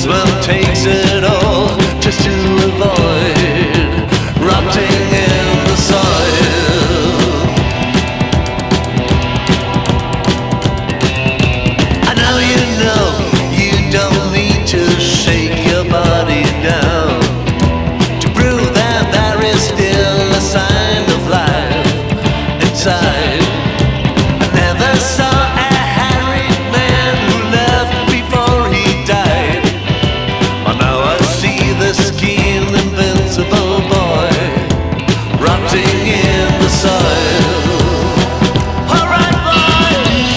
This one takes it all just to avoid rotting in the soil. I know you don't need to shake your body down to prove that there is still a sign of life inside. I never saw a harried man who left before he died, but now I see the skin invincible boy rotting in the soil. Alright, boy.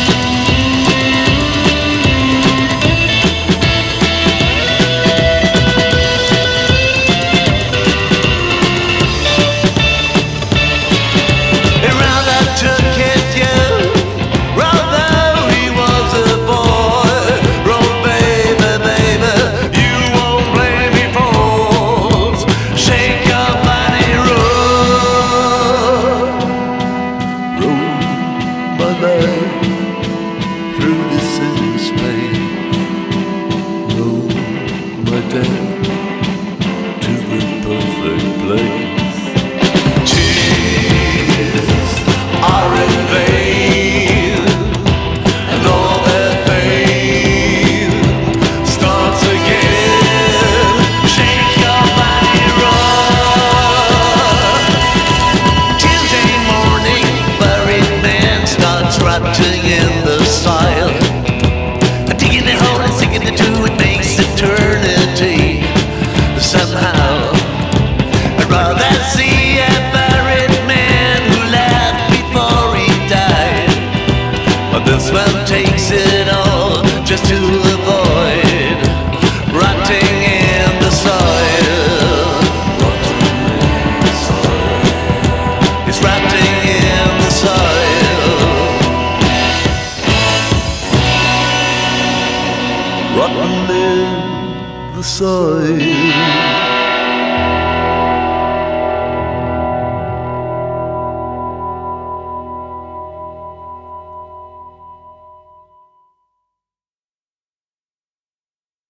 Around I took it, you, although he was a boy. Roll, baby, baby, you won't blame me for. Shake your body, roll, roll my life through this endless pain. Roll my day to the perfect place. Tears are in vain, and all that pain starts again. Shake your body, roll. Tuesday morning, buried man starts rotting in the soil. Digging a hole and sinking into it makes eternity. Somehow I'd rather see a buried man who left before he died, but this one takes it all just to avoid rotting in the soil. It's rotting in the soil. Rotten in the soil.